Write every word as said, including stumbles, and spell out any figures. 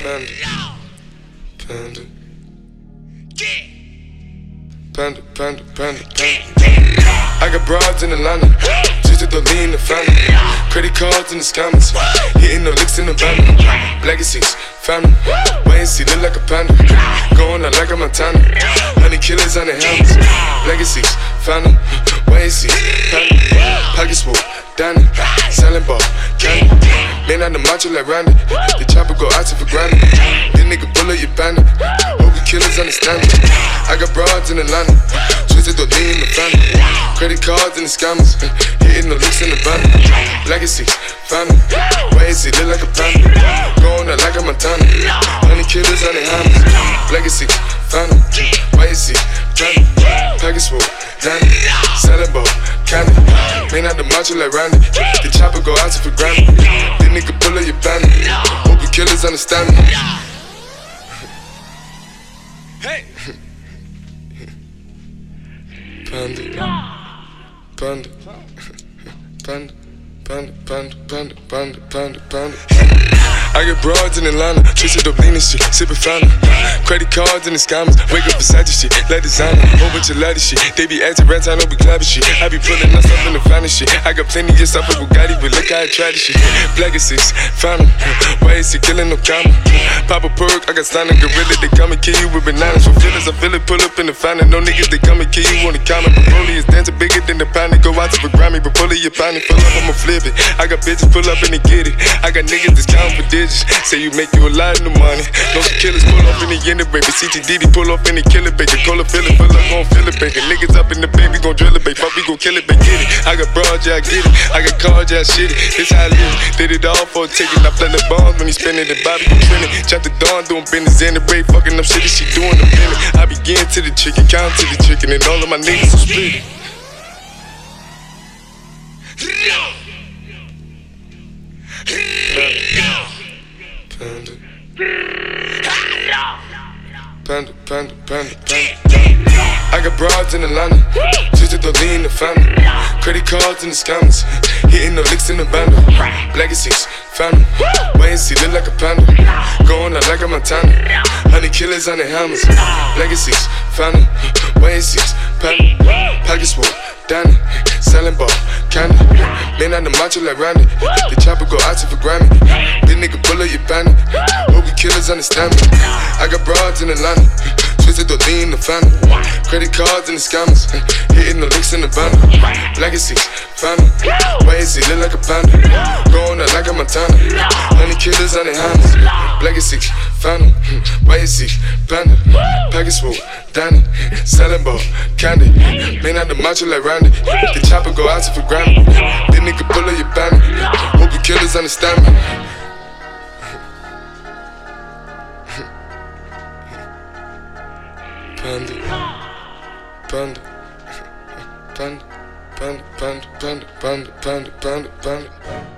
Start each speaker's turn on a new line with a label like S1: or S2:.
S1: Panda, panda, panda, panda, panda, panda. I got broads in Atlanta, just to throw lean in the family. Credit cards in the scammers, hitting the licks in the van. Legacies, family, wait and see, look like a panda. Going out like a Montana, honey killers on the helmets. Legacies, family, wait and see, family. Pockets full, Danny, selling ball, candy. Man on the macho like Randy, the chopper go out to for granted. This nigga bullet, you bandit. Hope the killers understand me. I got broads in Atlanta, twisted the lean in the family. Credit cards and the scammers, hitting the licks in the van. Legacies, family, wait and see, look like a panda. Going out like a Montana, honey killers on the hammers. Legacies, family, wait and see, family. Package full, Danny, selling ball, candy. Man out the macho like Randy, the chopper go out to for granted. This nigga pull up your bandit, hope the killers understand me. Hey! Panda, panda, panda, panda, panda, panda, panda, panda, panda. I get broads in Atlanta, twisted up lean and shit, sippin' fountain. Credit cards and the scammers, wake up beside your shit, let designer, whole bunch of lattice shit. They be acting rats, I know we clapping shit. I be pulling us up in the finest shit. I got plenty of stuff with Bugatti, but look how I try this shit. Legacies, fountain, why is he killing no comma? Pop a perk, I got stunning gorilla, they come and kill you with bananas. For feelings, I feel it, pull up in the fountain. No niggas, they come and kill you on the comment. Broly is dancing bigger than the pound. Go out to the Grammy, but pull it, your pound, pull up, I'ma flip it. I got bitches, pull up and they get it. I got niggas that's counting for digits. Say you make you a lot of money. No killers pull off in the end of baby. C T D D pull off in the killer baby. Cola fill it, fill up, gon' fill it baby. Niggas up in the baby, gon' drill it baby. Fuck, we gon' kill it baby, get it. I got broads, yeah, I get it. I got cards, yeah, I shit it. This how I live. Did it all for a ticket. I play the bombs when he spinning the Bobby, gon' spin it. Chop the dawn, doing business in the break. Fucking up shit, she doing the minute. I begin to the chicken, count to the chicken, and all of my niggas are split. Panda, panda, panda, panda, panda. I got broads in Atlanta, just to throw lean in the family. Credit cards and the scammers, hitting the licks in the bundle. Legacies, family, wait and see, look like a panda. Going out like a Montana, honey killers on the hammers. Legacies, family, wait and see, panda. Pockets full, Danny, selling ball, candy. Man on the macho like Randy, the chopper go out to for Grammy. This nigga pull up your bandit, hope the killers understand me. I got broads in Atlanta, twisted the lean in the family. Credit cards and the scammers, hitting the licks in the bundle. Legacies, family, wait and see, look like a panda. Going out like a Montana, honey killers on the hammers. Legacies, family, wait and see, panda. Package full, Danny, selling ball, candy. Man out the macho like Randy, the chopper go out to for Grammy. This nigga pull up your bandit, hope the killers understand me. Panda, panda, panda, panda, panda, panda, panda, panda, panda, panda.